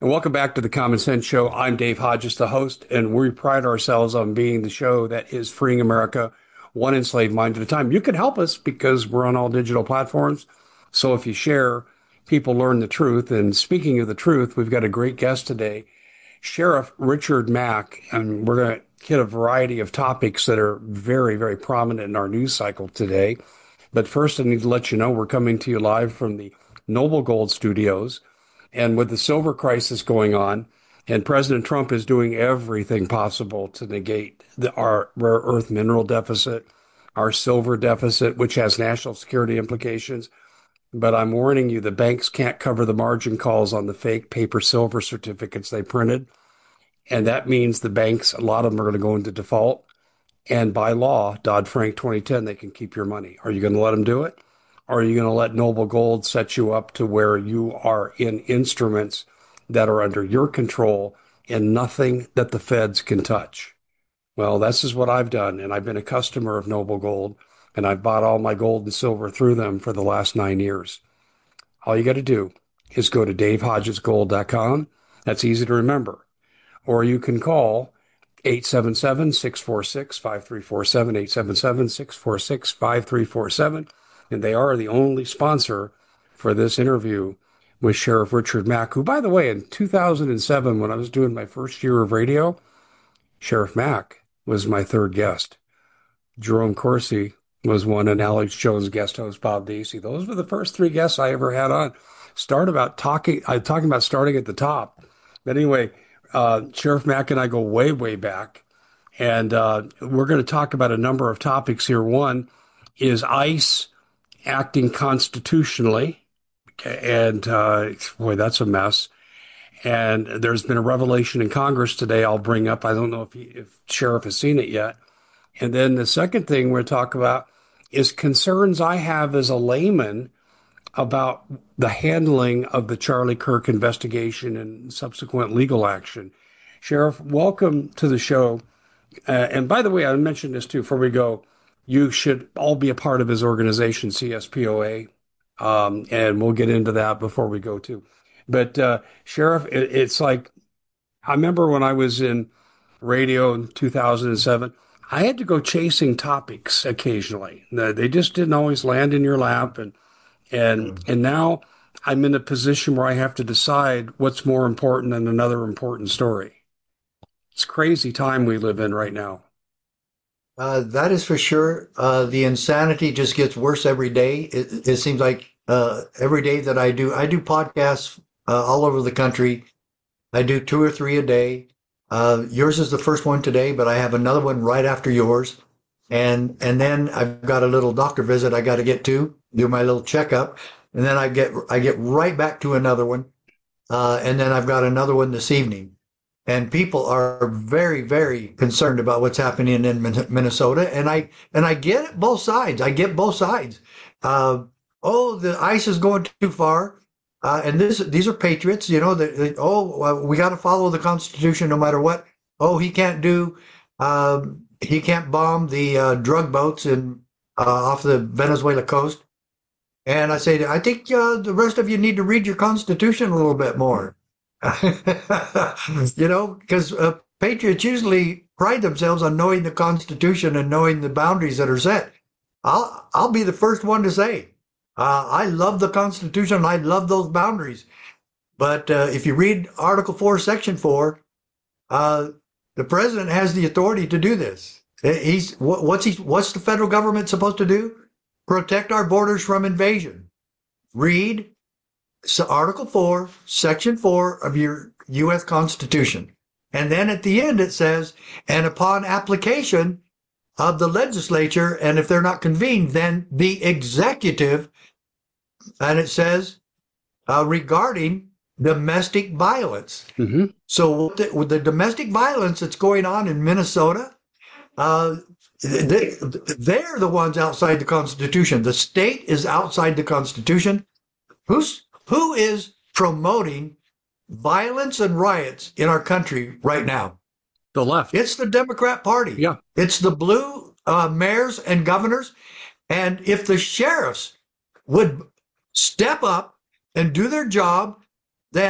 Welcome back to the Common Sense Show. I'm Dave Hodges, the host, and we pride ourselves on being the show that is freeing America one enslaved mind at a time. You can help us because we're on all digital platforms. So if you share, people learn the truth. And speaking of the truth, we've got a great guest today, Sheriff Richard Mack, and we're going to hit a variety of topics that are very, very prominent in our news cycle today. But first, I need to let you know we're coming to you live from the Noble Gold Studios. And with the silver crisis going on, and President Trump is doing everything possible to negate our rare earth mineral deficit, our silver deficit, which has national security implications. But I'm warning you, the banks can't cover the margin calls on the fake paper silver certificates they printed. And that means the banks, a lot of them are going to go into default. And by law, Dodd-Frank 2010, they can keep your money. Are you going to let them do it? Or are you going to let Noble Gold set you up to where you are in instruments that are under your control and nothing that the feds can touch? Well, this is what I've done. And I've been a customer of Noble Gold, and I've bought all my gold and silver through them for the last 9 years. All you got to do is go to davehodgesgold.com. That's easy to remember. Or you can call 877-646-5347, 877-646-5347. And they are the only sponsor for this interview with Sheriff Richard Mack, who, by the way, in 2007, when I was doing my first year of radio, Sheriff Mack was my third guest. Jerome Corsi was one, and Alex Jones, guest host Bob Dacey. Those were the first three guests I ever had on. Talking about starting at the top. But anyway, Sheriff Mack and I go way, way back. And we're going to talk about a number of topics here. One is ICE acting constitutionally. And boy, that's a mess. And there's been a revelation in Congress today I'll bring up. I don't know if Sheriff has seen it yet. And then the second thing we're talking about is concerns I have as a layman about the handling of the Charlie Kirk investigation and subsequent legal action. Sheriff, welcome to the show. And by the way, I mentioned this too before we go. You should all be a part of his organization, CSPOA, and we'll get into that before we go too. But Sheriff, it's like, I remember when I was in radio in 2007, I had to go chasing topics occasionally. They just didn't always land in your lap. And now I'm in a position where I have to decide what's more important than another important story. It's a crazy time we live in right now. That is for sure. The insanity just gets worse every day. It seems like every day that I do podcasts all over the country. I do 2 or 3 a day. Yours is the first one today, but I have another one right after yours. And then I've got a little doctor visit I got to get to, do my little checkup. And then I get right back to another one. And then I've got another one this evening. And people are very, very concerned about what's happening in Minnesota. And I get it, both sides. I get both sides. The ICE is going too far. And these are patriots, we got to follow the Constitution no matter what. Oh, he can't bomb the drug boats off the Venezuela coast. And I say, I think the rest of you need to read your Constitution a little bit more. Because patriots usually pride themselves on knowing the Constitution and knowing the boundaries that are set. I'll be the first one to say, I love the Constitution. I love those boundaries. But if you read Article 4, Section 4, the president has the authority to do this. What's the federal government supposed to do? Protect our borders from invasion. Read Article 4, Section 4 of your U.S. Constitution. And then at the end it says, and upon application of the legislature, and if they're not convened, then the executive, and it says regarding domestic violence. Mm-hmm. So with the domestic violence that's going on in Minnesota, they're the ones outside the Constitution. The state is outside the Constitution. Who is promoting violence and riots in our country right now? The left. It's the Democrat Party. Yeah. It's the blue mayors and governors. And if the sheriffs would step up and do their job, then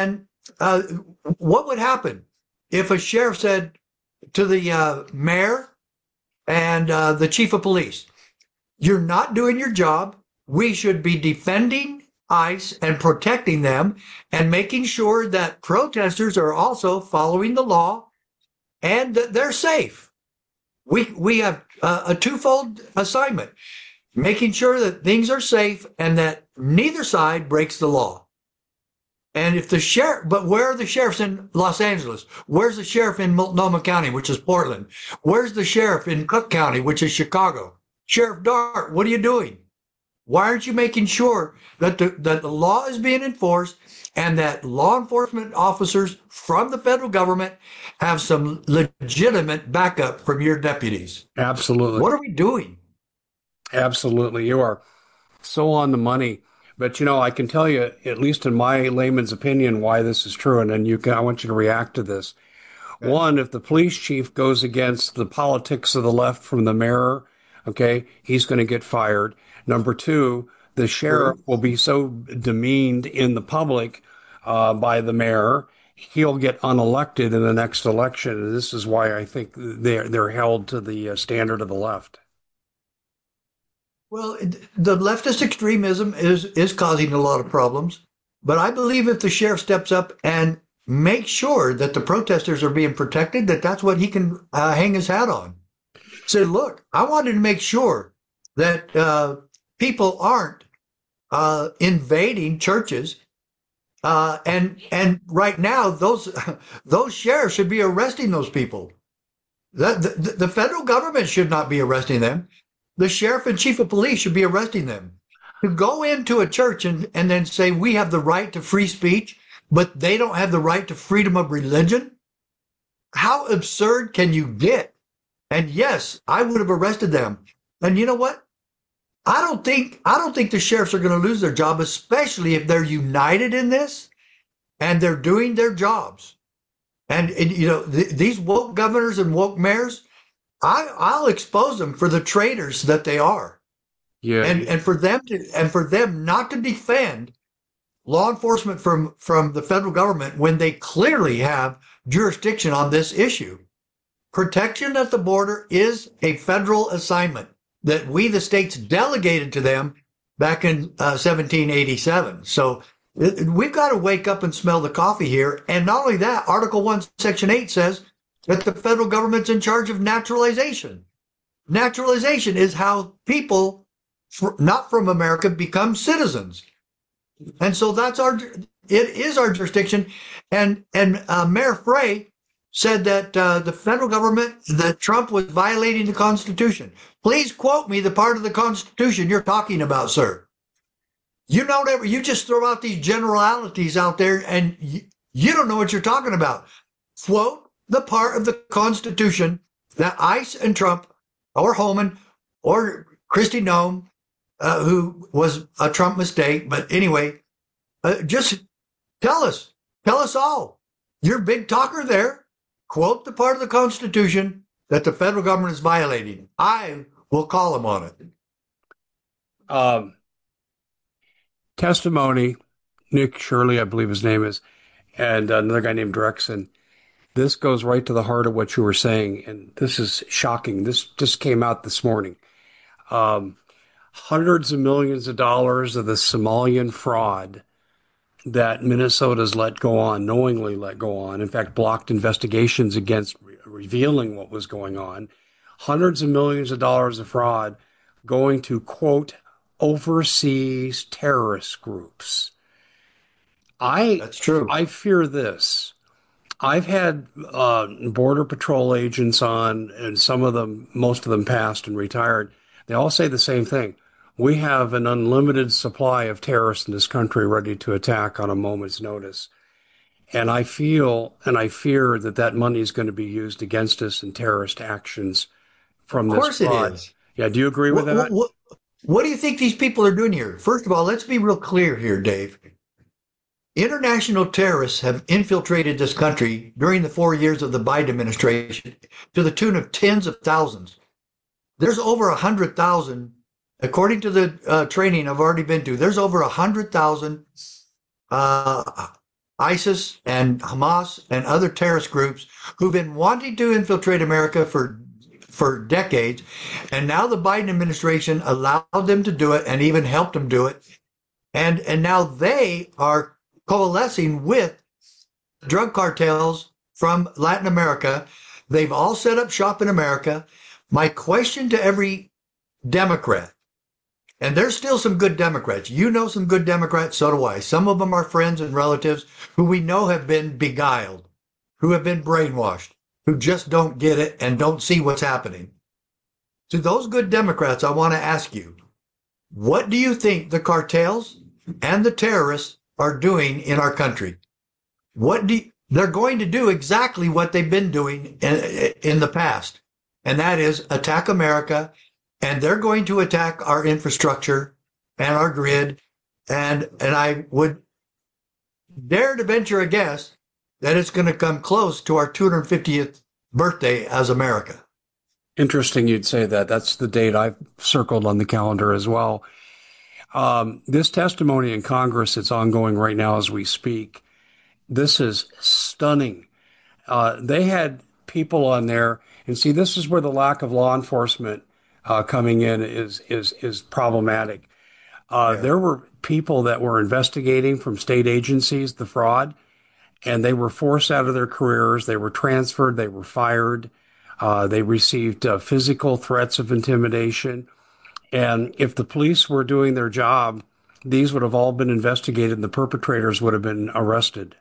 uh, what would happen if a sheriff said to the mayor and the chief of police, "You're not doing your job. We should be defending ICE and protecting them and making sure that protesters are also following the law and that they're safe." We have a twofold assignment, making sure that things are safe and that neither side breaks the law. And if the sheriff, but where are the sheriffs in Los Angeles? Where's the sheriff in Multnomah County, which is Portland? Where's the sheriff in Cook County, which is Chicago? Sheriff Dart, what are you doing? Why aren't you making sure that the law is being enforced and that law enforcement officers from the federal government have some legitimate backup from your deputies? Absolutely. What are we doing? Absolutely. You are so on the money. But I can tell you, at least in my layman's opinion, why this is true. And then I want you to react to this. Okay. One, if the police chief goes against the politics of the left from the mayor, okay, he's going to get fired. Number two, the sheriff will be so demeaned in the public by the mayor, he'll get unelected in the next election. And this is why I think they're held to the standard of the left. Well, the leftist extremism is causing a lot of problems, but I believe if the sheriff steps up and makes sure that the protesters are being protected, that's what he can hang his hat on. Say, look, I wanted to make sure that people aren't invading churches, and right now those sheriffs should be arresting those people. The federal government should not be arresting them. The sheriff and chief of police should be arresting them. To go into a church and then say we have the right to free speech, but they don't have the right to freedom of religion? How absurd can you get? And yes, I would have arrested them. And you know what? I don't think the sheriffs are going to lose their job, especially if they're united in this and they're doing their jobs. And these woke governors and woke mayors, I'll expose them for the traitors that they are. Yeah. And for them not to defend law enforcement from the federal government when they clearly have jurisdiction on this issue. Protection at the border is a federal assignment that we, the states, delegated to them back in 1787. So we've got to wake up and smell the coffee here. And not only that, Article 1, Section 8 says that the federal government's in charge of naturalization. Naturalization is how people not from America become citizens. And so it is our jurisdiction. And Mayor Frey said that the federal government, that Trump was violating the Constitution. Please quote me the part of the Constitution you're talking about, sir. You just throw out these generalities out there and you don't know what you're talking about. Quote the part of the Constitution that ICE and Trump or Homan or Kristi Noem, who was a Trump mistake, but anyway, just tell us all. You're a big talker there. Quote the part of the Constitution that the federal government is violating. I will call him on it. Testimony, Nick Shirley, I believe his name is, and another guy named Drexen. This goes right to the heart of what you were saying, and this is shocking. This just came out this morning. Hundreds of millions of dollars of the Somalian fraud that Minnesota's knowingly let go on, in fact, blocked investigations against revealing what was going on. Hundreds of millions of dollars of fraud going to, quote, overseas terrorist groups. That's true. I fear this. I've had Border Patrol agents on, and most of them passed and retired. They all say the same thing. We have an unlimited supply of terrorists in this country ready to attack on a moment's notice. And I feel and I fear that money is going to be used against us in terrorist actions from this fraud. Of course it is. Yeah, do you agree with that? What do you think these people are doing here? First of all, let's be real clear here, Dave. International terrorists have infiltrated this country during the 4 years of the Biden administration to the tune of tens of thousands. There's over 100,000, according to the training I've already been to, there's over 100,000 ISIS and Hamas and other terrorist groups who've been wanting to infiltrate America for decades. And now the Biden administration allowed them to do it and even helped them do it. And now they are coalescing with drug cartels from Latin America. They've all set up shop in America. My question to every Democrat, and there's still some good Democrats. You know some good Democrats, so do I. Some of them are friends and relatives who we know have been beguiled, who have been brainwashed, who just don't get it and don't see what's happening. To those good Democrats, I want to ask you, what do you think the cartels and the terrorists are doing in our country? They're going to do exactly what they've been doing in the past, and that is attack America. And they're going to attack our infrastructure and our grid. And I would dare to venture a guess that it's going to come close to our 250th birthday as America. Interesting you'd say that. That's the date I've circled on the calendar as well. This testimony in Congress, it's ongoing right now as we speak. This is stunning. They had people on there, and see, this is where the lack of law enforcement coming in is problematic. There were people that were investigating from state agencies the fraud, and they were forced out of their careers. They were transferred. They were fired. They received physical threats of intimidation. And if the police were doing their job, these would have all been investigated and the perpetrators would have been arrested.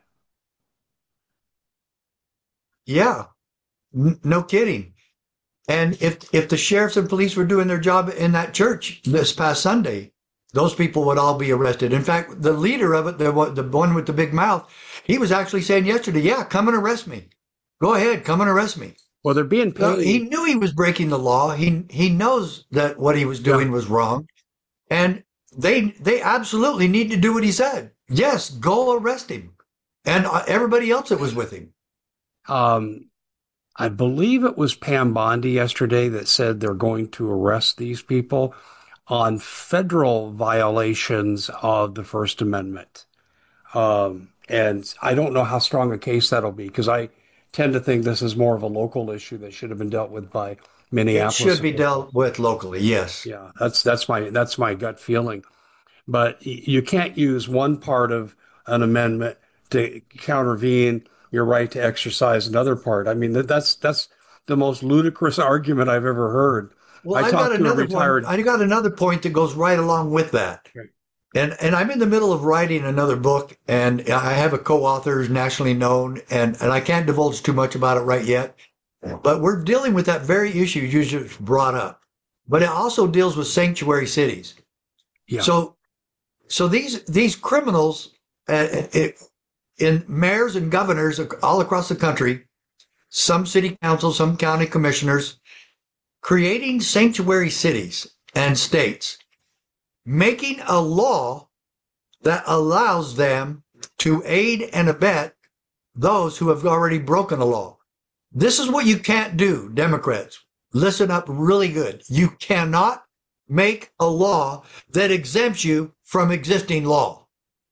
Yeah, no kidding. And if the sheriffs and police were doing their job in that church this past Sunday, those people would all be arrested. In fact, the leader of it, the one with the big mouth, he was actually saying yesterday, yeah, come and arrest me. Go ahead, come and arrest me. Well, they're being paid. So he knew he was breaking the law. He knows that what he was doing was wrong. And they absolutely need to do what he said. Yes, go arrest him. And everybody else that was with him. I believe it was Pam Bondi yesterday that said they're going to arrest these people on federal violations of the First Amendment. And I don't know how strong a case that'll be because I tend to think this is more of a local issue that should have been dealt with by Minneapolis. It should be dealt with locally, yes. Yeah, that's my gut feeling. But you can't use one part of an amendment to countervene your right to exercise another part. I mean, that's the most ludicrous argument I've ever heard. Well, I got another point that goes right along with that. Right. And I'm in the middle of writing another book, and I have a co-author who's nationally known, and I can't divulge too much about it right yet. But we're dealing with that very issue you just brought up. But it also deals with sanctuary cities. Yeah. So these criminals in mayors and governors all across the country, some city councils, some county commissioners, creating sanctuary cities and states, making a law that allows them to aid and abet those who have already broken the law. This is what you can't do, Democrats. Listen up really good. You cannot make a law that exempts you from existing law.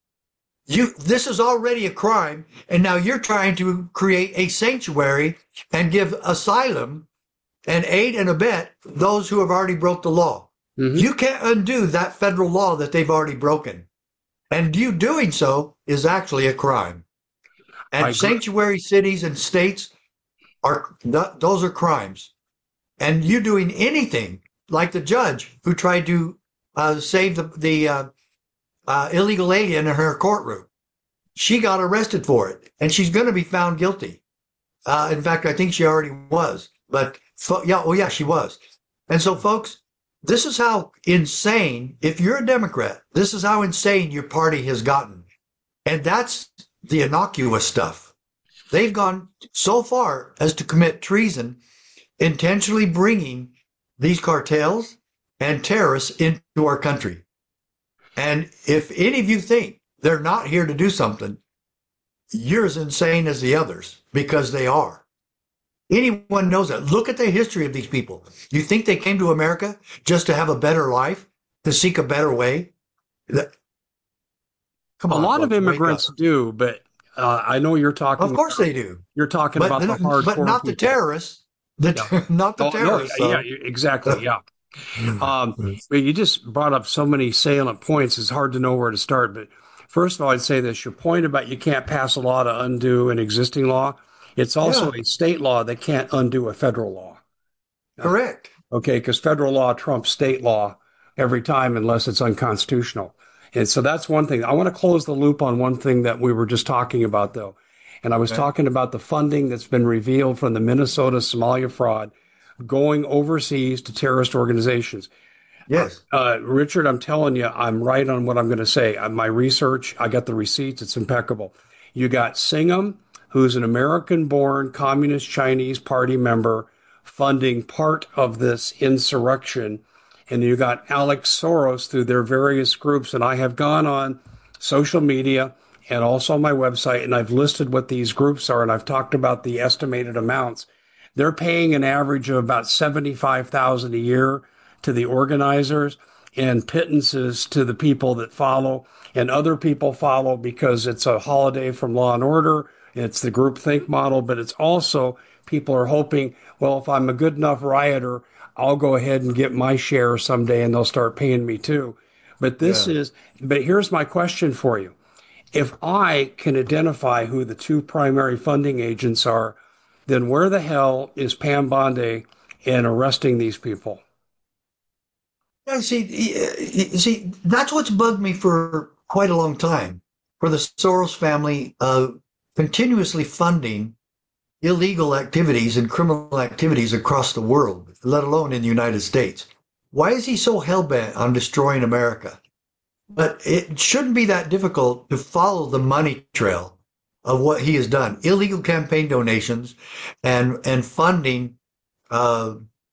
This is already a crime, and now you're trying to create a sanctuary and give asylum and aid and abet those who have already broke the law. Mm-hmm. You can't undo that federal law that they've already broken. And you doing so is actually a crime. And sanctuary cities and states those are crimes. And you doing anything like the judge who tried to save the illegal alien in her courtroom. She got arrested for it, and she's going to be found guilty. In fact, I think she already was. But she was. And so, folks, this is how insane, if you're a Democrat, this is how insane your party has gotten. And that's the innocuous stuff. They've gone so far as to commit treason, intentionally bringing these cartels and terrorists into our country. And if any of you think they're not here to do something, you're as insane as the others, because they are. Anyone knows that. Look at the history of these people. You think they came to America just to have a better life, to seek a better way? Come on, a lot of immigrants do, but I know Of course they do, you're talking but about the but hardcore not the people. terrorists. Yeah. Not the Oh no, terrorists, yeah, though. exactly. Yeah. But you just brought up so many salient points. It's hard to know where to start. But first of all, I'd say this: your point about you can't pass a law to undo an existing law. It's also Yeah, a state law that can't undo a federal law. correct. Okay, because federal law trumps state law every time unless it's unconstitutional. And so that's one thing. I want to close the loop on one thing that we were just talking about, though. And I was Okay. talking about the funding that's been revealed from the Minnesota Somalia fraud going overseas to terrorist organizations. Yes. Richard, I'm telling you, I'm right on what I'm going to say. My research, I got the receipts, it's impeccable. You got Singham, who's an American born Communist Chinese Party member, funding part of this insurrection. And you got Alex Soros through their various groups. And I have gone on social media and also on my website, and I've listed what these groups are, and I've talked about the estimated amounts. They're paying an average of about 75,000 a year to the organizers and pittances to the people that follow, and other people follow because it's a holiday from Law and Order. It's the groupthink model, but it's also people are hoping, well, if I'm a good enough rioter, I'll go ahead and get my share someday and they'll start paying me too. But Yeah. but here's my question for you. If I can identify who the two primary funding agents are, then where the hell is Pam Bondi in arresting these people? Yeah, see, that's what's bugged me for quite a long time. For the Soros family, continuously funding illegal activities and criminal activities across the world, let alone in the United States. Why is he so hell bent on destroying America? But it shouldn't be that difficult to follow the money trail of what he has done. Illegal campaign donations and funding uh,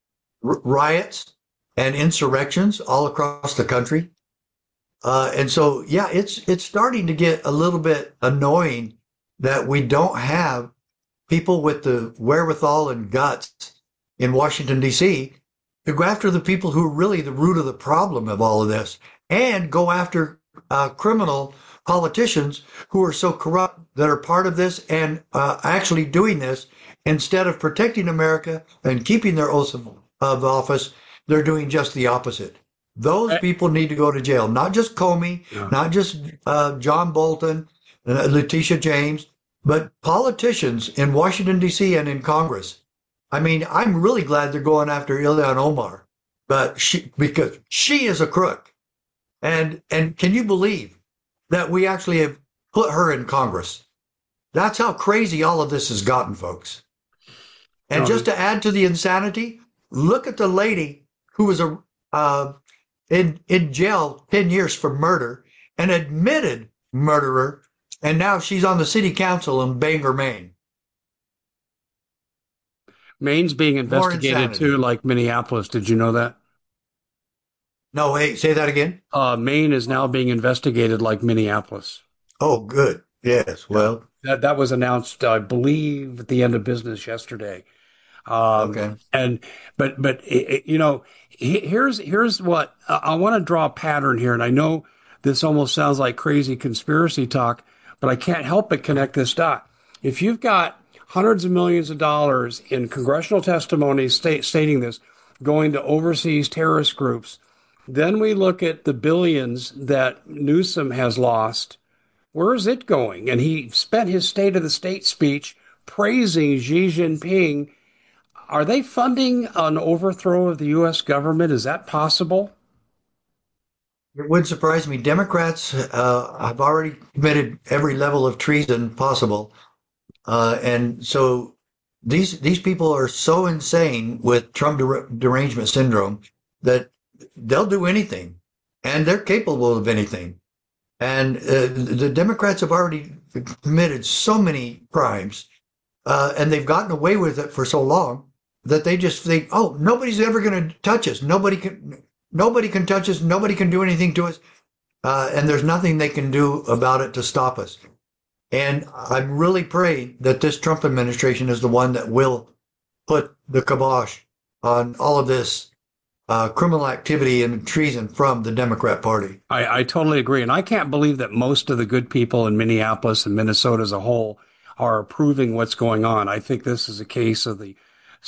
riots and insurrections all across the country. And so, yeah, it's starting to get a little bit annoying that we don't have people with the wherewithal and guts in Washington, D.C. to go after the people who are really the root of the problem of all of this and go after criminal politicians who are so corrupt that are part of this and actually doing this instead of protecting America and keeping their oaths of office. They're doing just the opposite. Those Eh, people need to go to jail. Not just Comey, yeah. not just John Bolton, Letitia James, but politicians in Washington, D.C. and in Congress. I mean, I'm really glad they're going after Ilhan Omar, but because she is a crook. And can you believe that we actually have put her in Congress? That's how crazy all of this has gotten, folks. And No, just to add to the insanity, look at the lady who was in jail 10 years for murder, an admitted murderer, and now she's on the city council in Bangor, Maine. Maine's being More investigated too, insanity. like Minneapolis. Did you know that? No, wait, say that again. Maine is now being investigated like Minneapolis. Oh, good. Yes. Yeah. Well, That was announced, I believe, at the end of business yesterday. Um, okay. and here's what I want to draw a pattern here, and I know this almost sounds like crazy conspiracy talk, but I can't help but connect this dot. If you've got hundreds of millions of dollars in congressional testimony stating this going to overseas terrorist groups, then we look at the billions that Newsom has lost. Where is it going? And he spent his State of the State speech praising Xi Jinping. Are they funding an overthrow of the U.S. government? Is that possible? It would surprise me. Democrats have already committed every level of treason possible. And so these people are so insane with Trump derangement syndrome that they'll do anything and they're capable of anything. And the Democrats have already committed so many crimes and they've gotten away with it for so long that they just think, oh, nobody's ever going to touch us. Nobody can touch us. Nobody can do anything to us. And there's nothing they can do about it to stop us. And I'm really praying that this Trump administration is the one that will put the kibosh on all of this criminal activity and treason from the Democrat Party. I totally agree. And I can't believe that most of the good people in Minneapolis and Minnesota as a whole are approving what's going on. I think this is a case of the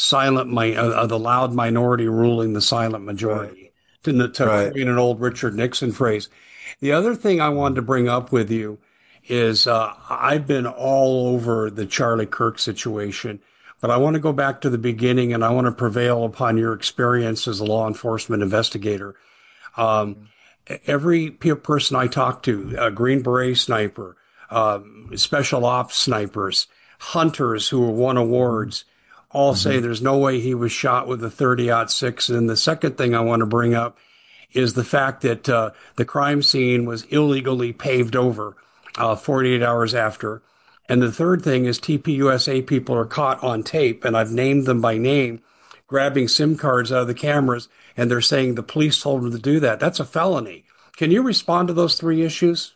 the loud minority ruling the silent Right. majority, to Right. coin an old Richard Nixon phrase. The other thing I wanted to bring up with you is I've been all over the Charlie Kirk situation, but I want to go back to the beginning and I want to prevail upon your experience as a law enforcement investigator. Um, every person I talk to, a Green Beret sniper, special ops snipers, hunters who have won awards, all say Mhm. there's no way he was shot with a 30-06. And the second thing I want to bring up is the fact that the crime scene was illegally paved over 48 hours after. And the third thing is TPUSA people are caught on tape, and I've named them by name, grabbing SIM cards out of the cameras, and they're saying the police told them to do that. That's a felony. Can you respond to those three issues?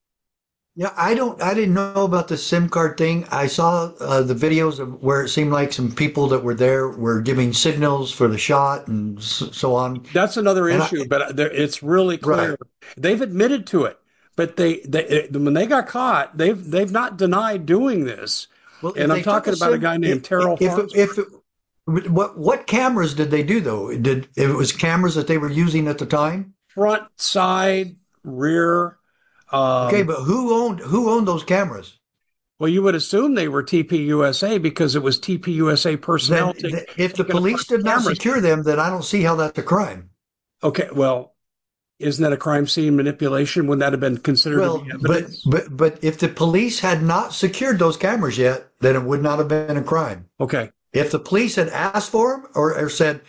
Yeah, I didn't know about the SIM card thing. I saw the videos of where it seemed like some people that were there were giving signals for the shot and so on. That's another And issue, but it's really right. clear. They've admitted to it, but when they got caught, they've not denied doing this. Well, if And I'm they took talking a about a SIM, guy named Terrell if Farnsworth. it, what cameras did they do though? Did it was cameras that they were using at the time? Front, side, rear. Okay, Um, but who owned those cameras? well, you would assume they were TPUSA because it was TPUSA personnel If the taking apart police did the not cameras. secure them, then I don't see how that's a crime. Okay, well, isn't that a crime scene manipulation? Wouldn't that have been considered to be Well, evidence? but if the police had not secured those cameras yet, then it would not have been a crime. Okay, If the police had asked for them or said,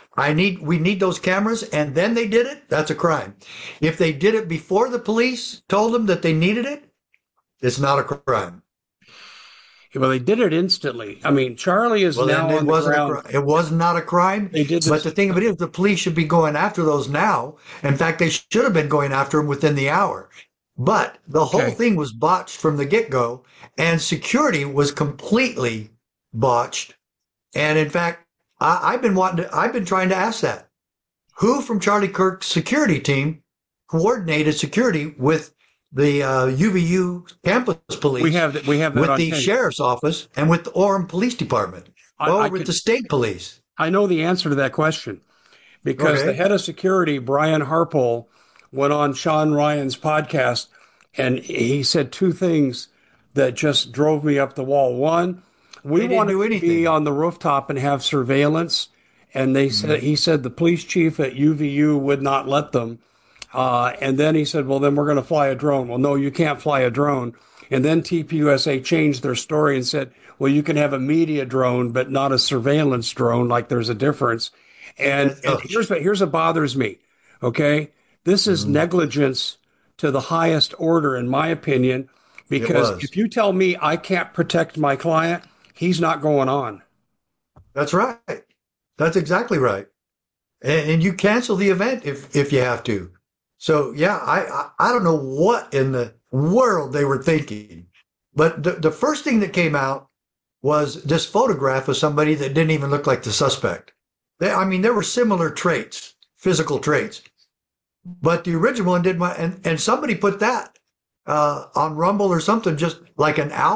we need those cameras, and then they did it, that's a crime. If they did it before the police told them that they needed it, it's not a crime. well, they did it instantly. I mean, Charlie is Well, then now it on the wasn't a ground. crime. It was not a crime. They did But this. the thing of it is, the police should be going after those now. In fact, they should have been going after them within the hour. But the whole Okay, thing was botched from the get-go, and security was completely botched. And in fact, I've been trying to ask that. Who from Charlie Kirk's security team coordinated security with the UVU campus police, we have that with on the tape. sheriff's office, and with the Orem Police Department, I or with the could state police? I know the answer to that question because the Okay. head of security, Brian Harpole, went on Sean Ryan's podcast and he said two things that just drove me up the wall. One, we They didn't wanted do to be anything. on the rooftop and have surveillance. And Mhm. he said the police chief at UVU would not let them. And then he said, well, then we're going to fly a drone. Well, no, you can't fly a drone. And then TPUSA changed their story and said, well, you can have a media drone, but not a surveillance drone. Like there's a difference. And Oh, here's what bothers me. Okay. This is mhm. negligence to the highest order, in my opinion, It because was. if you tell me I can't protect my client, he's not going on. That's right. That's exactly right. And you cancel the event if you have to. So yeah, I don't know what in the world they were thinking, but the first thing that came out was this photograph of somebody that didn't even look like the suspect. I mean, there were similar traits, physical traits, but the original one did my, and somebody put that on Rumble or something, just like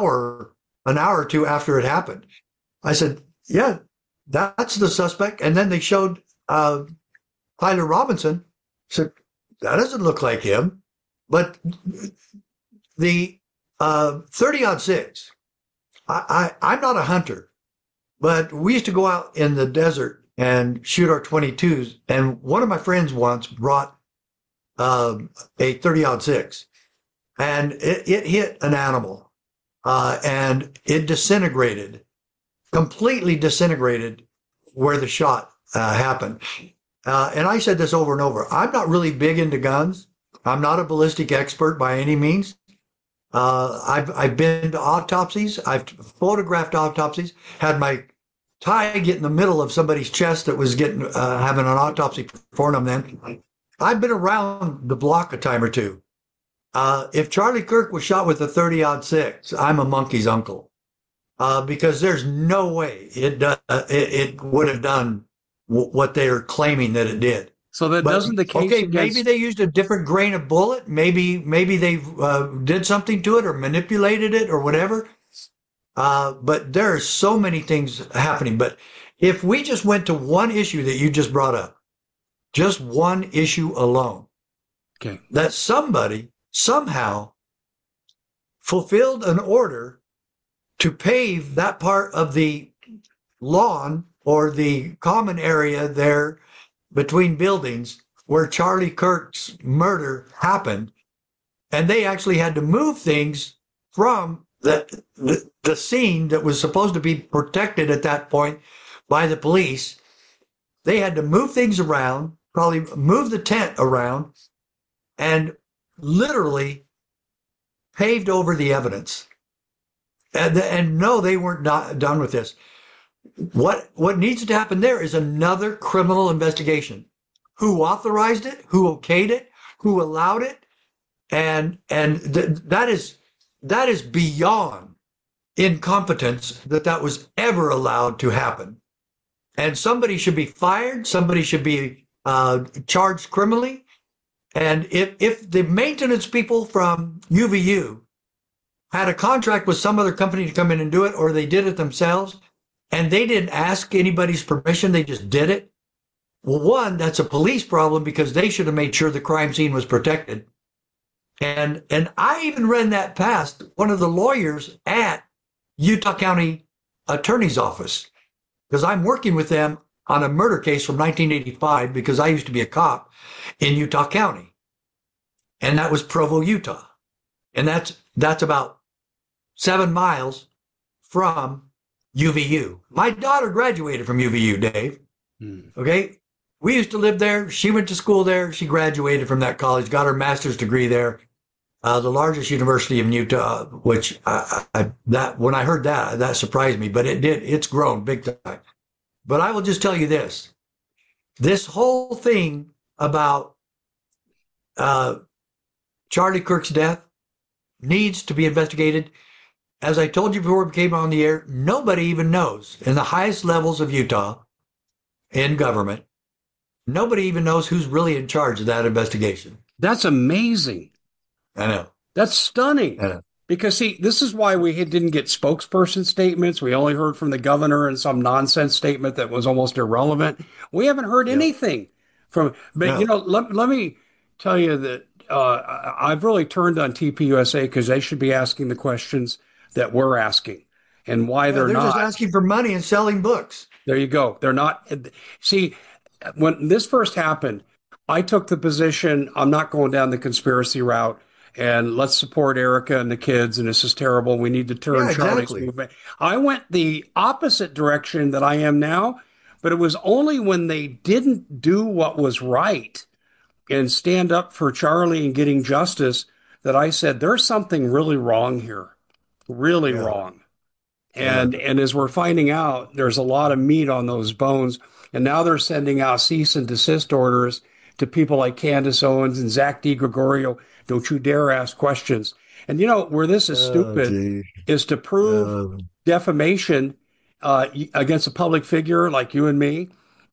an hour or two after it happened. I said, yeah, that's the suspect. And then they showed Tyler Robinson. Said, that doesn't look like him. But the 30-06, I'm not a hunter, but we used to go out in the desert and shoot our 22s. And one of my friends once brought a 30-06, and it hit an animal, and it disintegrated, completely disintegrated where the shot happened. And I said this over and over. I'm not really big into guns. I'm not a ballistic expert by any means. I've been to autopsies. I've photographed autopsies. Had my tie get in the middle of somebody's chest that was getting having an autopsy performed on them. Then I've been around the block a time or two. If Charlie Kirk was shot with a 30-06, I'm a monkey's uncle, because there's no way it would have done what they're claiming that it did. So that But doesn't the case okay, maybe against. they used a different grain of bullet. Maybe they did something to it or manipulated it or whatever. But there are so many things happening. But if we just went to one issue that you just brought up, just one issue alone, Okay. that somebody somehow fulfilled an order to pave that part of the lawn or the common area there between buildings where Charlie Kirk's murder happened. And they actually had to move things from the scene that was supposed to be protected at that point by the police. They had to move things around, probably move the tent around, and literally paved over the evidence. And no, they weren't done with this. What needs to happen there is another criminal investigation. Who authorized it? Who okayed it? Who allowed it? And that is beyond incompetence that was ever allowed to happen. And somebody should be fired. Somebody should be charged criminally. And if the maintenance people from UVU had a contract with some other company to come in and do it, or they did it themselves, and they didn't ask anybody's permission, they just did it. Well, one, that's a police problem because they should have made sure the crime scene was protected. And I even ran that past one of the lawyers at Utah County Attorney's Office because I'm working with them on a murder case from 1985 because I used to be a cop in Utah County. And that was Provo, Utah. And that's about 7 miles from UVU. My daughter graduated from UVU, Dave. Okay. We used to live there. She went to school there. She graduated from that college, got her master's degree there. The largest university in Utah, which when I heard that surprised me, but it's grown big time. But I will just tell you this whole thing about Charlie Kirk's death needs to be investigated. As I told you before we came on the air, nobody even knows in the highest levels of Utah in government, nobody even knows who's really in charge of that investigation. That's amazing. I know. That's stunning. I know. Because, see, this is why we didn't get spokesperson statements. We only heard from the governor and some nonsense statement that was almost irrelevant. We haven't heard anything from, but, No. let me tell you that I've really turned on TPUSA because they should be asking the questions that we're asking and why they're They're not. just asking for money and selling books. There you go. They're not. See, when this first happened, I took the position, I'm not going down the conspiracy route and let's support Erica and the kids. And this is terrible. We need to turn Charlie's movement. I went the opposite direction that I am now, but it was only when they didn't do what was right and stand up for Charlie and getting justice that I said, there's something really wrong here, really wrong. And as we're finding out, there's a lot of meat on those bones. And now they're sending out cease and desist orders to people like Candace Owens and Zach DiGregorio. Don't you dare ask questions. And where this is stupid is to prove defamation against a public figure like you and me.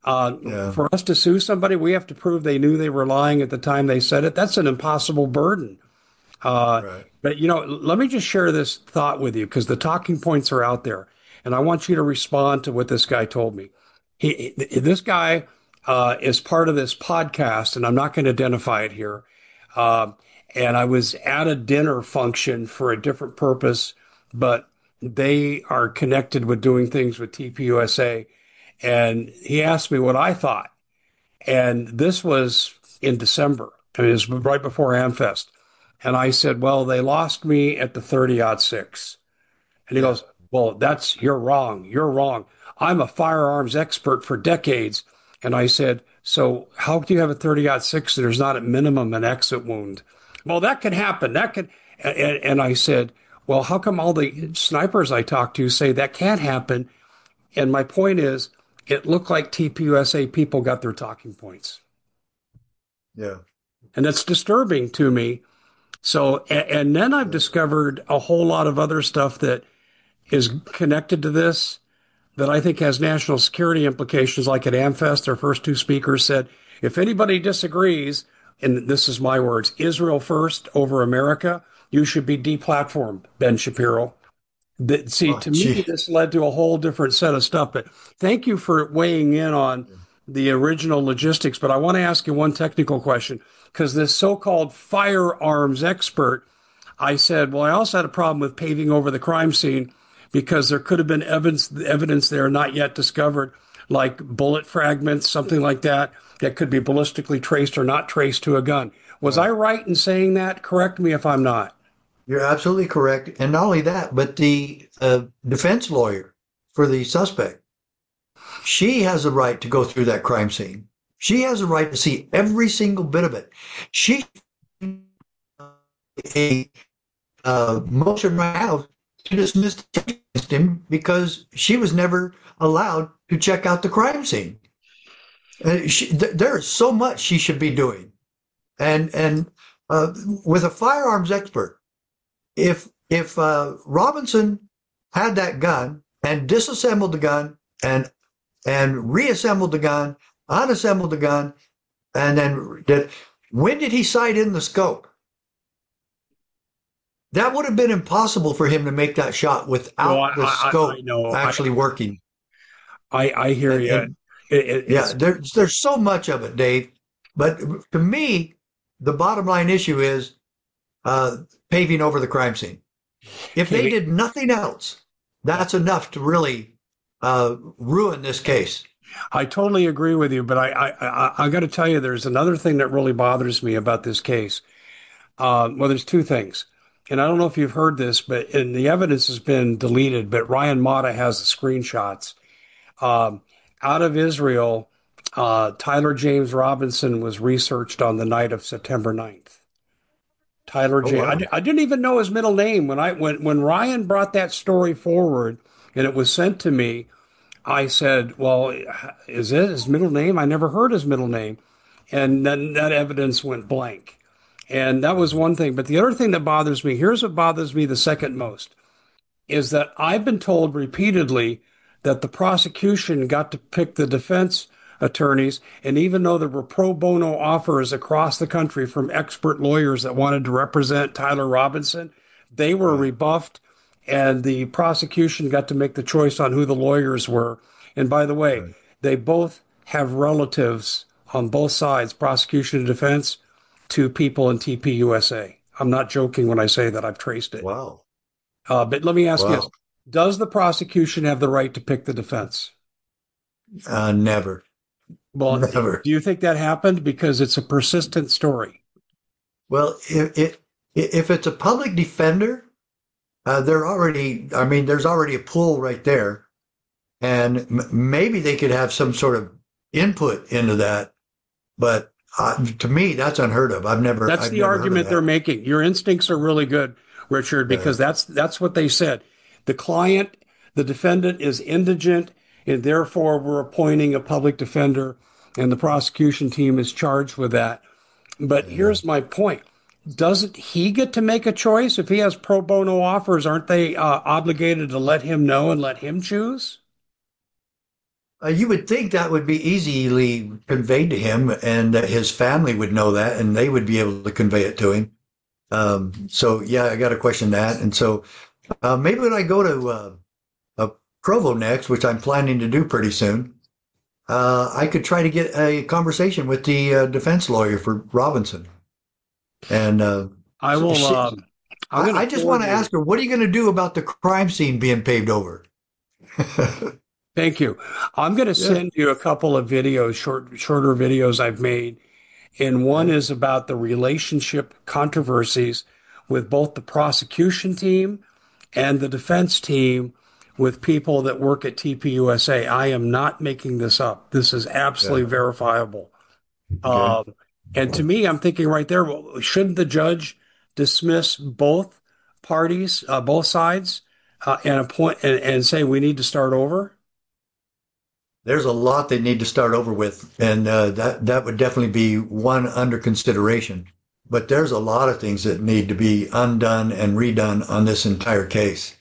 For us to sue somebody, we have to prove they knew they were lying at the time they said it. That's an impossible burden. But, let me just share this thought with you because the talking points are out there. And I want you to respond to what this guy told me. This guy is part of this podcast, and I'm not going to identify it here. And I was at a dinner function for a different purpose, but they are connected with doing things with TPUSA. And he asked me what I thought. And this was in December. It was right before AmFest. And I said, well, they lost me at the 30-06. And he goes, well, you're wrong. You're wrong. I'm a firearms expert for decades. And I said, so how do you have a 30-06 and there's not at minimum an exit wound? Well, that can happen. And I said, well, how come all the snipers I talk to say that can't happen? And my point is, it looked like TPUSA people got their talking points. Yeah. And that's disturbing to me. So, and then I've discovered a whole lot of other stuff that is connected to this. that I think has national security implications. Like at AmFest, their first two speakers said, if anybody disagrees, and this is my words, Israel first over America, you should be deplatformed, Ben Shapiro. See, Oh, to me, gee. this led to a whole different set of stuff. But thank you for weighing in on the original logistics. But I want to ask you one technical question because this so-called firearms expert, I said, well, I also had a problem with paving over the crime scene because there could have been evidence there not yet discovered, like bullet fragments, something like that, that could be ballistically traced or not traced to a gun. Was I Right. right in saying that? Correct me if I'm not. You're absolutely correct. And not only that, but the defense lawyer for the suspect, she has a right to go through that crime scene. She has a right to see every single bit of it. She a motion right now to dismiss the charge against him because she was never allowed to check out the crime scene. There is so much she should be doing, and with a firearms expert, if Robinson had that gun and disassembled the gun and reassembled the gun, unassembled the gun, and then when did he sight in the scope? That would have been impossible for him to make that shot Well, without the scope I know. actually working. I hear And, you. and yeah, there's so much of it, Dave. But to me, the bottom line issue is uh, paving over the crime scene. If they Okay, did nothing else, that's enough to really ruin this case. I totally agree with you, but I got to tell you, there's another thing that really bothers me about this case. Well, there's two things, and I don't know if you've heard this, but and the evidence has been deleted, but Ryan Mata has the screenshots. Um, Out of Israel, Tyler James Robinson was researched on the night of September 9th. Tyler Oh, J. wow. I didn't even know his middle name when Ryan brought that story forward and it was sent to me. I said, "Well, is it his middle name? I never heard his middle name." And then that evidence went blank. And that was one thing. But the other thing that bothers me, here's what bothers me the second most, is that I've been told repeatedly that the prosecution got to pick the defense attorneys. And even though there were pro bono offers across the country from expert lawyers that wanted to represent Tyler Robinson, they were Right, rebuffed. And the prosecution got to make the choice on who the lawyers were. And by the way, right. they both have relatives on both sides, prosecution and defense, to people in TPUSA. I'm not joking when I say that I've traced it. Wow. But let me ask you this. Wow. Does the prosecution have the right to pick the defense? Never. Well, Never. do you think that happened? Because it's a persistent story. Well, if it's a public defender, I mean, there's already a pool right there. And maybe they could have some sort of input into that. But to me, that's unheard of. That's I've the never heard of argument they're that. making. Your instincts are really good, Richard, Uh, because that's what they said. The client, the defendant is indigent, and therefore we're appointing a public defender, and the prosecution team is charged with that. But yeah. here's my point. Doesn't he get to make a choice? If he has pro bono offers, aren't they obligated to let him know and let him choose? You would think that would be easily conveyed to him and that his family would know that and they would be able to convey it to him. So yeah, I got to question that. And so maybe when I go to Provo next, which I'm planning to do pretty soon, I could try to get a conversation with the defense lawyer for Robinson. And I will. I'm going to I just want forward to you. ask her, what are you going to do about the crime scene being paved over? Thank you. I'm going to Yeah. send you a couple of videos, shorter videos I've made. And one Okay. is about the relationship controversies with both the prosecution team and the defense team with people that work at TPUSA. I am not making this up. This is absolutely Yeah. verifiable. Okay. Um, and to me, I'm thinking right there, well, shouldn't the judge dismiss both parties, both sides, and appoint and say we need to start over? There's a lot they need to start over with, and that would definitely be one under consideration. But there's a lot of things that need to be undone and redone on this entire case.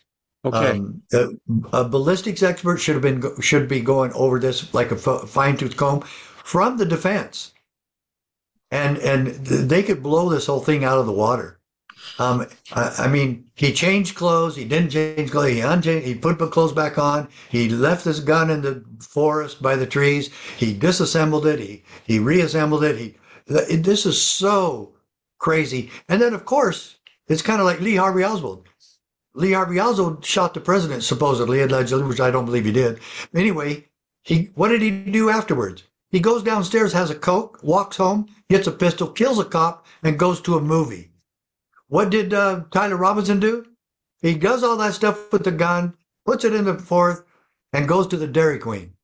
Okay. A ballistics expert should be going over this like a fine tooth comb from the defense, and they could blow this whole thing out of the water. I mean, he changed clothes. He didn't change clothes. He put the clothes back on. He left his gun in the forest by the trees. He disassembled it. He reassembled it. This is so crazy. And then, of course, it's kind of like Lee Harvey Oswald. Lee Harvey Oswald shot the president, supposedly, allegedly, which I don't believe he did. Anyway, what did he do afterwards? He goes downstairs, has a Coke, walks home, gets a pistol, kills a cop, and goes to a movie. What did Tyler Robinson do? He does all that stuff with the gun, puts it in the fourth, and goes to the Dairy Queen.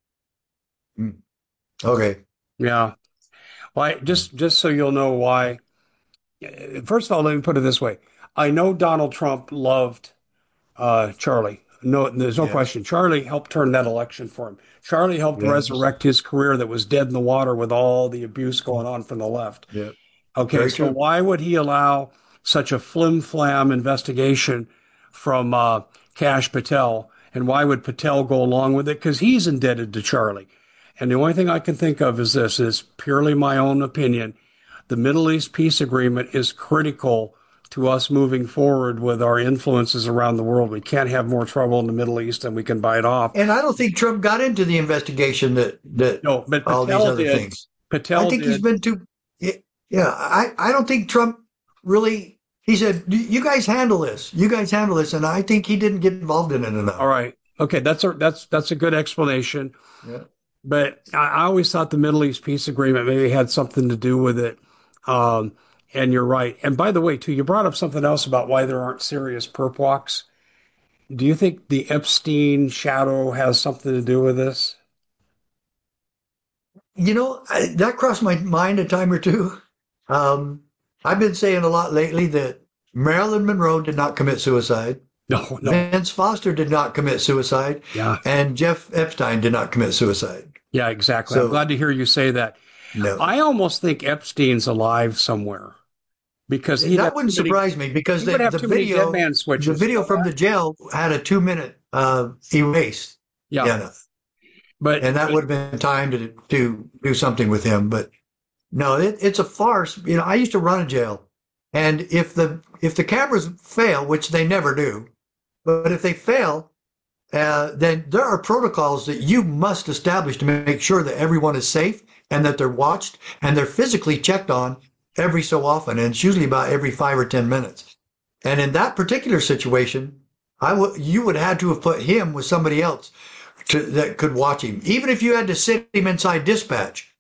Okay. Yeah. Well, just so you'll know why. First of all, let me put it this way. I know Donald Trump loved Charlie. No, there's no Yes. question. Charlie helped turn that election for him. Charlie helped Yes. resurrect his career that was dead in the water with all the abuse going on from the left. Yeah. Okay, Very so true. why would he allow such a flim-flam investigation from Kash Patel? And why would Patel go along with it? Because he's indebted to Charlie. And the only thing I can think of is this is purely my own opinion. The Middle East peace agreement is critical to us moving forward with our influences around the world. We can't have more trouble in the Middle East and we can bite off. And I don't think Trump got into the investigation that No, but all these Patel other did. things. I Patel think he's did. been too. Yeah, I don't think Trump really. He said, "You guys handle this. You guys handle this," and I think he didn't get involved in it All enough. right. Okay, that's a good explanation. Yeah. But I always thought the Middle East peace agreement maybe had something to do with it. Um, and you're right. And by the way, too, you brought up something else about why there aren't serious perp walks. Do you think the Epstein shadow has something to do with this? That crossed my mind a time or two. Um, I've been saying a lot lately that Marilyn Monroe did not commit suicide, No, no. Vince Foster did not commit suicide, Yeah, and Jeff Epstein did not commit suicide. yeah, exactly. I'm So, glad to hear you say that. no. I almost think Epstein's alive somewhere because he'd That have too wouldn't many, surprise me because he would have too many dead man the switches. You video know from that? the jail had a 2 minute erase. Yeah, Yeah, but and that would have been time to do something with him. But no, it's a farce. I used to run a jail, and if the cameras fail, which they never do, but if they fail, then there are protocols that you must establish to make sure that everyone is safe and that they're watched and they're physically checked on every so often, and it's usually about every 5 or 10 minutes. And in that particular situation, you would have to have put him with somebody else that could watch him. Even if you had to sit him inside dispatch,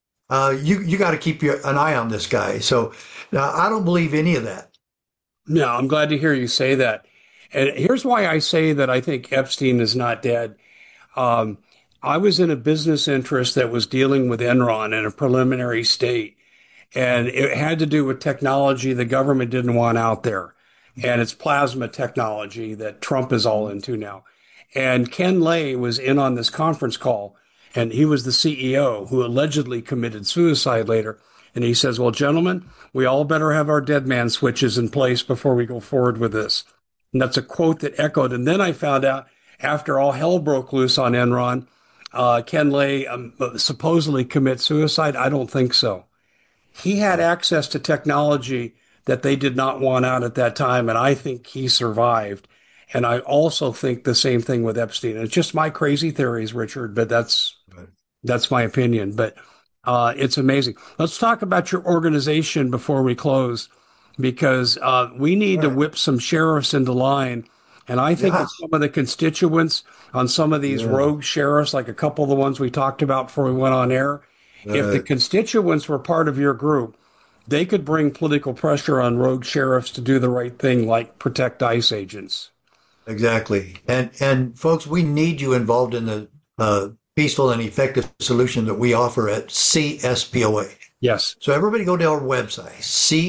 you got to keep an eye on this guy. So I don't believe any of that. no, I'm glad to hear you say that. And here's why I say that I think Epstein is not dead. Um, I was in a business interest that was dealing with Enron in a preliminary state, and it had to do with technology the government didn't want out there. And it's plasma technology that Trump is all into now. And Ken Lay was in on this conference call, and he was the CEO who allegedly committed suicide later. And he says, well, gentlemen, we all better have our dead man switches in place before we go forward with this. And that's a quote that echoed. And then I found out after all hell broke loose on Enron, Ken Lay supposedly commit suicide. I don't think so. He had access to technology that they did not want out at that time, and I think he survived. And I also think the same thing with Epstein. It's just my crazy theories, Richard, but that's my opinion. But it's amazing. Let's talk about your organization before we close, because we need All to right. whip some sheriffs into line. And I think Yeah. that some of the constituents on some of these Yeah. rogue sheriffs, like a couple of the ones we talked about before we went on air, if the Uh, constituents were part of your group, they could bring political pressure on rogue sheriffs to do the right thing, like protect ICE agents. exactly. And folks, we need you involved in the peaceful and effective solution that we offer at CSPOA. Yes. So everybody go to our website,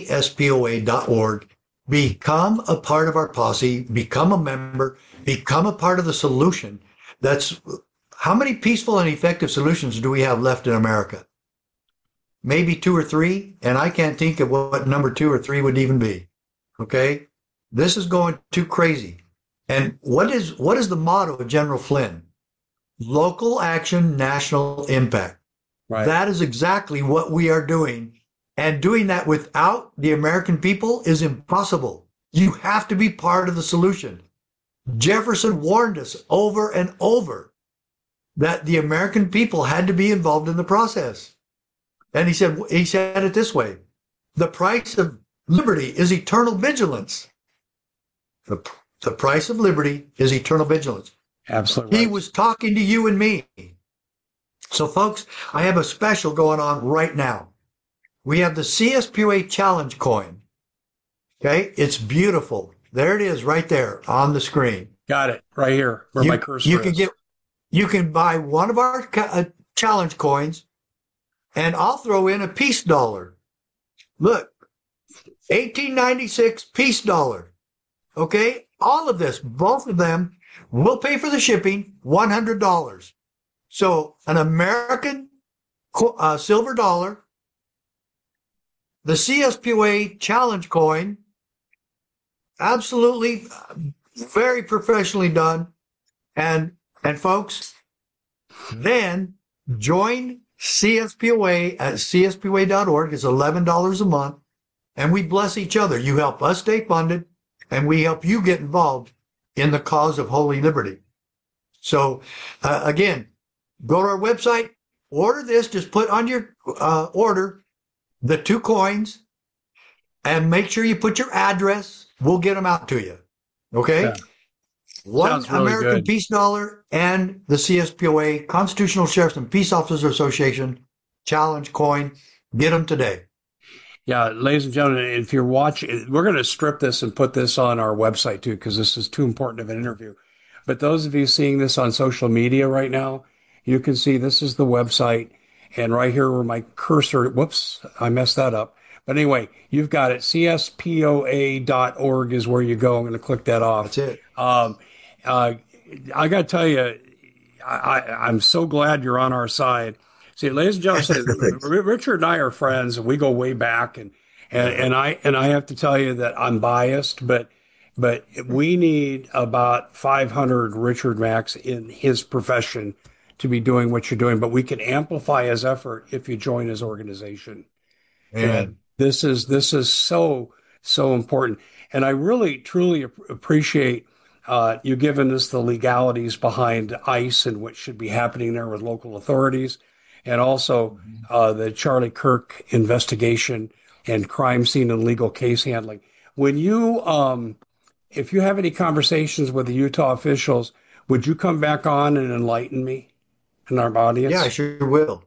cspoa.org. Become a part of our posse, become a member, become a part of the solution. That's how many peaceful and effective solutions do we have left in America? Maybe two or three, and I can't think of what number two or three would even be. Okay? This is going too crazy. And what is the motto of General Flynn? Local action, national impact. Right. That is exactly what we are doing. And doing that without the American people is impossible. You have to be part of the solution. Jefferson warned us over and over that the American people had to be involved in the process. And he said it this way: the price of liberty is eternal vigilance. The, the price of liberty is eternal vigilance. Absolutely He right. was talking to you and me. So, folks, I have a special going on right now. We have the CSPOA Challenge coin. Okay, it's beautiful. There it is, right there on the screen. Got it right here where my You cursor can is. buy one of our challenge coins, and I'll throw in a peace dollar. Look, 1896 peace dollar. Okay, all of this, both of them, will pay for the shipping, $100. So an American silver dollar, the CSPOA challenge coin, absolutely very professionally done. And folks, then join CSPOA at CSPOA.org. It's $11 a month. And we bless each other. You help us stay funded, and we help you get involved in the cause of holy liberty. So, again, go to our website, order this, just put on your order the 2 coins, and make sure you put your address. We'll get them out to you. Okay? Yeah. One Sounds really American good. Peace Dollar and the CSPOA, Constitutional Sheriffs and Peace Officers Association Challenge coin. Get them today. Yeah, ladies and gentlemen, if you're watching, we're going to strip this and put this on our website too, because this is too important of an interview. But those of you seeing this on social media right now, you can see this is the website. And right here where my cursor, whoops, I messed that up. But anyway, you've got it. CSPOA.org is where you go. I'm going to click that off. That's it. Uh, I got to tell you, I'm so glad you're on our side. See, ladies and gentlemen, Richard and I are friends, and we go way back. And I have to tell you that I'm biased, but we need about 500 Richard Macks in his profession to be doing what you're doing. But we can amplify his effort if you join his organization. Amen. And this is so important. And I really truly appreciate you giving us the legalities behind ICE and what should be happening there with local authorities, and also the Charlie Kirk investigation and crime scene and legal case handling. When you, if you have any conversations with the Utah officials, would you come back on and enlighten me and our audience? Yeah, I sure will.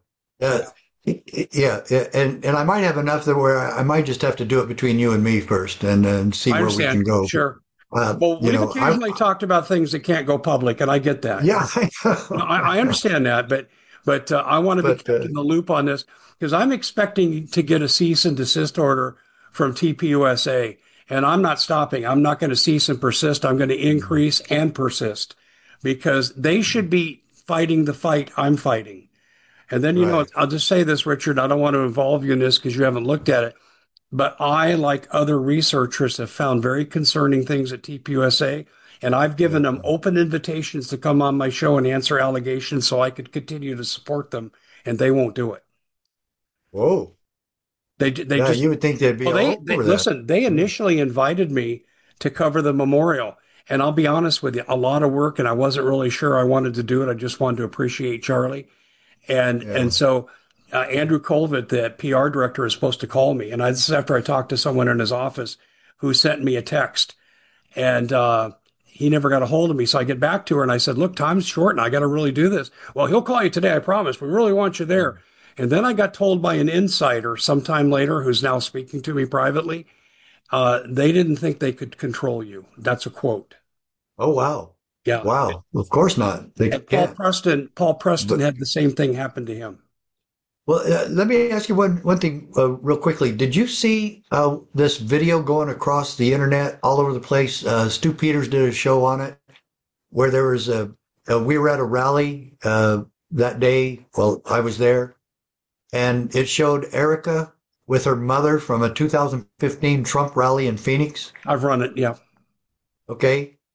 Yeah, and I might have enough that where I might just have to do it between you and me first, and see I where we understand. can go. Sure. Well, You we've know, occasionally talked about things that can't go public, and I get that. yeah, I understand that, but I want to be but kept in the loop on this because I'm expecting to get a cease and desist order from TPUSA, and I'm not stopping. I'm not going to cease and persist. I'm going to increase and persist because they should be fighting the fight I'm fighting. And then, right. I'll just say this, Richard. I don't want to involve you in this because you haven't looked at it. But I, like other researchers, have found very concerning things at TPUSA, and I've given them open invitations to come on my show and answer allegations so I could continue to support them, and they won't do it. Whoa. They Yeah, just, you would think they'd be well, all over that. listen, they initially invited me to cover the memorial. And I'll be honest with you, a lot of work, and I wasn't really sure I wanted to do it. I just wanted to appreciate Charlie. And so Andrew Colvett, the PR director, is supposed to call me. And this is after I talked to someone in his office who sent me a text. And he never got a hold of me. So I get back to her and I said, look, time's short and I got to really do this. Well, he'll call you today, I promise. We really want you there. And then I got told by an insider sometime later, who's now speaking to me privately, they didn't think they could control you. That's a quote. Oh, wow. Yeah. Wow. Of course not. They And can't. Paul Preston But, had the same thing happen to him. well, let me ask you one thing real quickly. Did you see this video going across the internet all over the place? Stu Peters did a show on it where there was we were at a rally that day. Well, I was there, and it showed Erica with her mother from a 2015 Trump rally in Phoenix. I've run it. Yeah. Okay.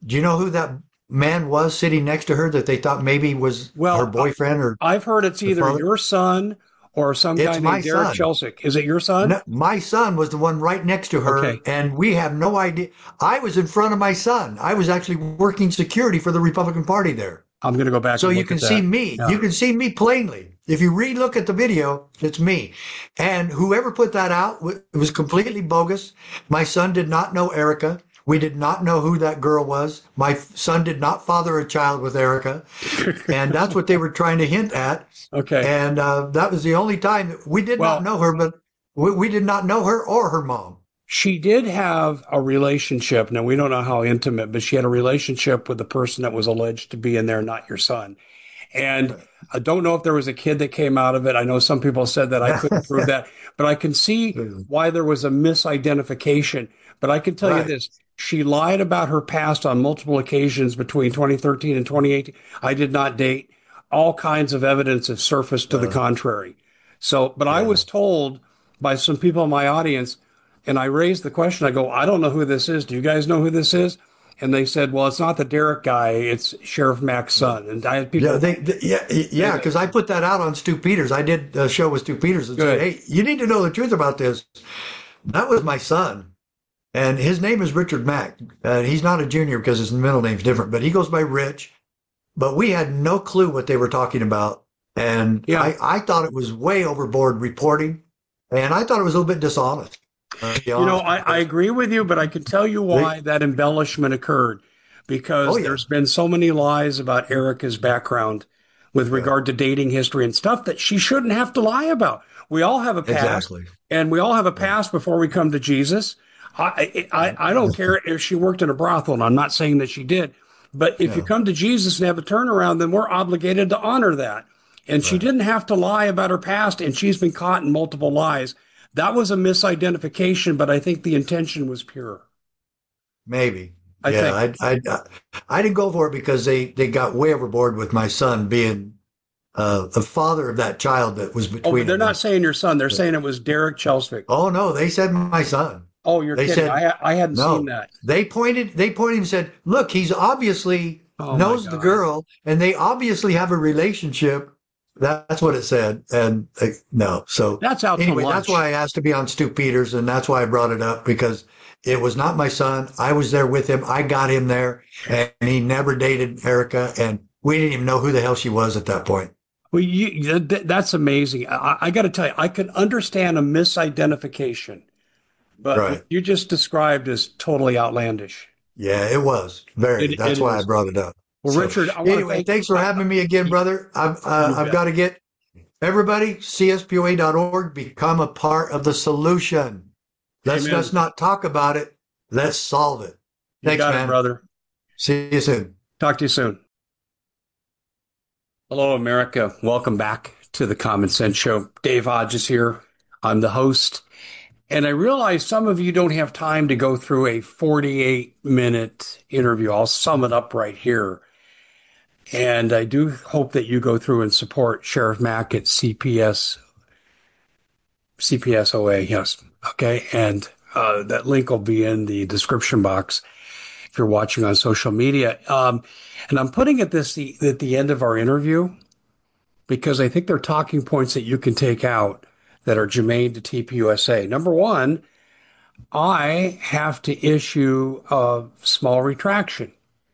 Do you know who that man was sitting next to her that they thought maybe was her Well, boyfriend or I've heard it's the either father? your son or some guy It's my named Derek son. Chelsick. Is it your son? No, my son was the one right next to her, Okay. and we have no idea. I was in front of my son. I was actually working security for the Republican Party there. I'm going to go back So and you look can at see that. me. Yeah. You can see me plainly. If you re-look at the video, it's me. And whoever put that out, it was completely bogus. My son did not know Erica. We did not know who that girl was. My son did not father a child with Erica. And that's what they were trying to hint at. Okay. And that was the only time that we did not Well, know her, but we did not know her or her mom. she did have a relationship. Now, we don't know how intimate, but she had a relationship with the person that was alleged to be in there, not your son. And I don't know if there was a kid that came out of it. I know some people said that I couldn't prove that, but I can see why there was a misidentification. But I can tell you Right. this. She lied about her past on multiple occasions between 2013 and 2018. I did not date. All kinds of evidence has surfaced to the contrary. So, but I Yeah. was told by some people in my audience, and I raised the question. I go, I don't know who this is. Do you guys know who this is? And they said, well, it's not the Derek guy. It's Sheriff Mack's son. And I had Yeah, people say that. because I put that out on Stu Peters. I did a show with Stu Peters and said, Good. "Hey, you need to know the truth about this." That was my son, and his name is Richard Mack. He's not a junior because his middle name's different, but he goes by Rich. But we had no clue what they were talking about, and Yeah. I thought it was way overboard reporting, and I thought it was a little bit dishonest. To be You know, honest, I agree with you, but I can tell you they, why that embellishment occurred oh because yeah, there's been so many lies about Erica's background with yeah, regard to dating history and stuff that she shouldn't have to lie about. We all have a past, exactly. and we all have a Yeah, past before we come to Jesus. I don't care if she worked in a brothel, and I'm not saying that she did, but if you yeah, come to Jesus and have a turnaround, then we're obligated to honor that. And she right. didn't have to lie about her past, and she's been caught in multiple lies. That was a misidentification, but I think the intention was pure. Maybe. I think. Yeah, I didn't go for it because they got way overboard with my son being the father of that child that was Oh, but between they're them. not saying your son. They're saying it was Derek Chelsvik. Oh no, they said my son. Oh, you're They kidding. said I hadn't seen no. that. They pointed and said, "Look, he's obviously Oh my knows the God. girl, and they obviously have a relationship." That's what it said, and no. So That's out to anyway, that's why lunch. I asked to be on Stu Peters, and that's why I brought it up because it was not my son. I was there with him. I got him there, and he never dated Erica, and we didn't even know who the hell she was at that point. Well, that's amazing. I got to tell you, I can understand a misidentification, but what Right. you just described is totally outlandish. Yeah, it was very. It That's why I is. brought it up. Well, So Richard, I want to anyway, thank you. thanks for having me again, brother. You I've bet. got to get everybody, CSPOA.org, become a part of the solution. Let's Amen. just not talk about it. Let's solve it. You Thanks, got it, man. brother. See you soon. Talk to you soon. Hello, America. Welcome back to the Common Sense Show. Dave Hodges here. I'm the host. And I realize some of you don't have time to go through a 48-minute interview. I'll sum it up right here. And I do hope that you go through and support Sheriff Mack at CPSOA. Yes. Okay. And that link will be in the description box if you're watching on social media. And I'm putting at the end of our interview because I think they're talking points that you can take out that are germane to TPUSA. Number one, I have to issue a small retraction.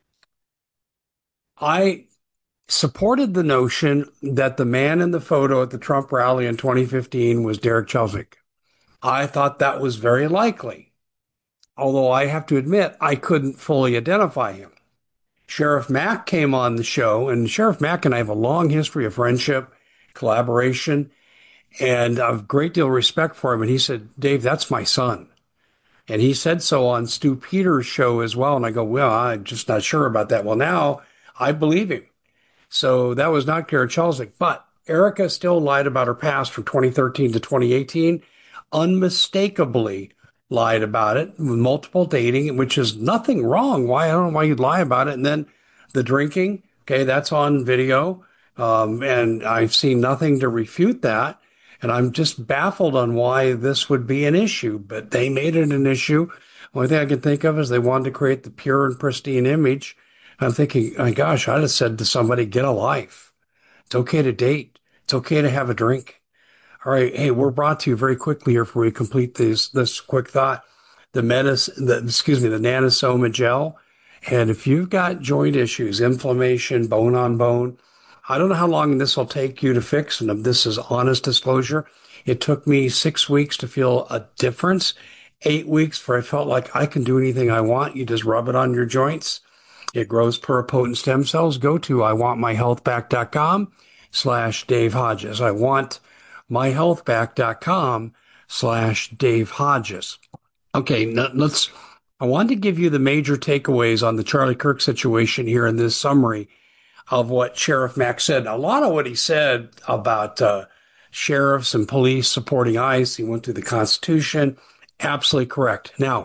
I supported the notion that the man in the photo at the Trump rally in 2015 was Derek Chelsick. I thought that was very likely, although I have to admit I couldn't fully identify him. Sheriff Mack came on the show, and Sheriff Mack and I have a long history of friendship, collaboration, and I have a great deal of respect for him. And he said, Dave, that's my son. And he said so on Stu Peters' show as well. And I go, well, I'm just not sure about that. Well, now I believe him. So that was not Derek Chelsick. But Erica still lied about her past from 2013 to 2018, unmistakably lied about it with multiple dating, which is nothing wrong. Why? I don't know why you'd lie about it. And then the drinking, okay, that's on video. And I've seen nothing to refute that. And I'm just baffled on why this would be an issue, but they made it an issue. Only thing I can think of is they wanted to create the pure and pristine image. I'm thinking, my gosh, I'd have said to somebody, get a life. It's okay to date. It's okay to have a drink. All right. Hey, we're brought to you very quickly here before we complete this quick thought. The nanosoma gel. And if you've got joint issues, inflammation, bone on bone, I don't know how long this will take you to fix. And if this is honest disclosure, it took me 6 weeks to feel a difference. 8 weeks where I felt like I can do anything I want. You just rub it on your joints. It grows pluripotent stem cells. Go to iwantmyhealthback.com/Dave Hodges. iwantmyhealthback.com/Dave Hodges. Okay, I wanted to give you the major takeaways on the Charlie Kirk situation here in this summary of what Sheriff Mack said. A lot of what he said about sheriffs and police supporting ICE, he went through the Constitution, absolutely correct. Now,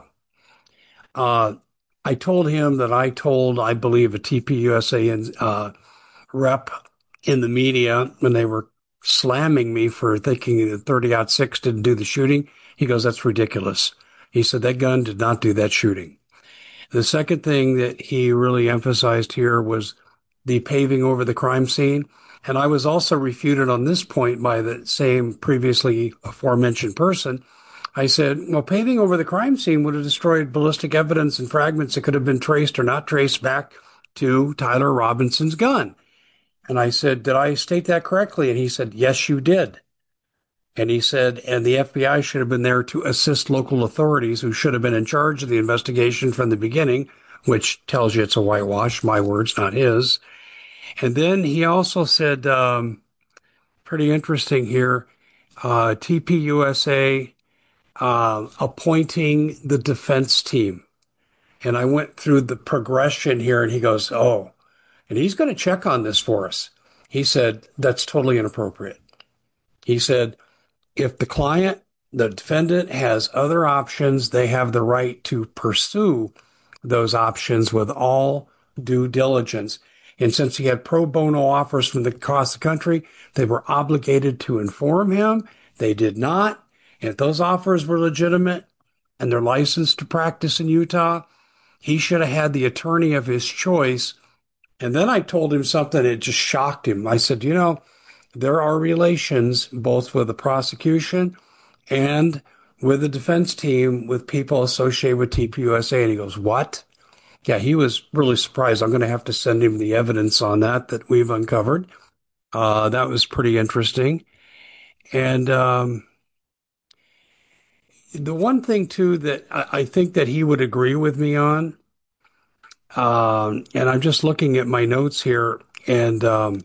I told him that I believe, a TPUSA rep in the media when they were slamming me for thinking that 30-06 didn't do the shooting. He goes, that's ridiculous. He said that gun did not do that shooting. The second thing that he really emphasized here was the paving over the crime scene. And I was also refuted on this point by the same previously aforementioned person. I said, well, paving over the crime scene would have destroyed ballistic evidence and fragments that could have been traced or not traced back to Tyler Robinson's gun. And I said, did I state that correctly? And he said, yes, you did. And he said, and the FBI should have been there to assist local authorities who should have been in charge of the investigation from the beginning, which tells you it's a whitewash, my words, not his. And then he also said, pretty interesting here, TPUSA appointing the defense team. And I went through the progression here, and he goes, oh, and he's going to check on this for us. He said, that's totally inappropriate. He said, if the defendant has other options, they have the right to pursue those options with all due diligence. And since he had pro bono offers from across the country, they were obligated to inform him. They did not. And if those offers were legitimate and they're licensed to practice in Utah, he should have had the attorney of his choice. And then I told him something that just shocked him. I said, there are relations both with the prosecution and with the defense team with people associated with TPUSA. And he goes, what? Yeah, he was really surprised. I'm going to have to send him the evidence on that we've uncovered. That was pretty interesting. And the one thing, too, that I think that he would agree with me on, and I'm just looking at my notes here, and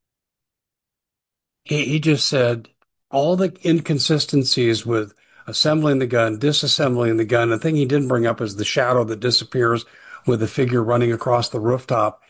he just said all the inconsistencies with assembling the gun, disassembling the gun. The thing he didn't bring up is the shadow that disappears with the figure running across the rooftop.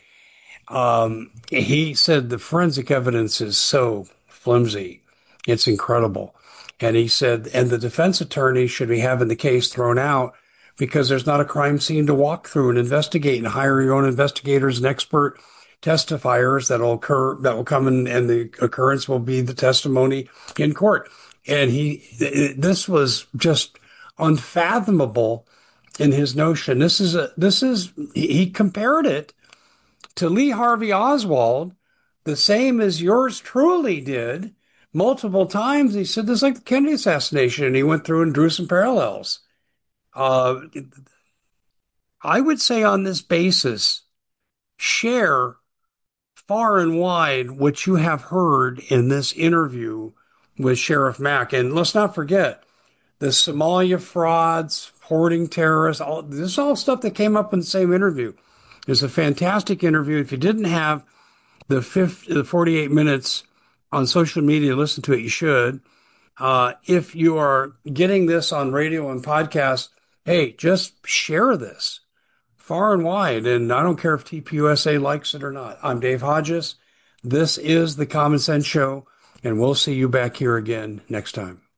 He said the forensic evidence is so flimsy. It's incredible. And he said, and the defense attorney should be having the case thrown out because there's not a crime scene to walk through and investigate and hire your own investigators and expert testifiers that will come in, and the occurrence will be the testimony in court. And this was just unfathomable in his notion. He compared it to Lee Harvey Oswald, the same as yours truly did multiple times. He said this is like the Kennedy assassination, and he went through and drew some parallels. I would say on this basis, share far and wide what you have heard in this interview with Sheriff Mack. And let's not forget the Somalia frauds, hoarding terrorists, this is all stuff that came up in the same interview. It's a fantastic interview. If you didn't have the 48 minutes on social media to listen to it, you should. If you are getting this on radio and podcast, hey, just share this far and wide. And I don't care if TPUSA likes it or not. I'm Dave Hodges. This is the Common Sense Show, and we'll see you back here again next time.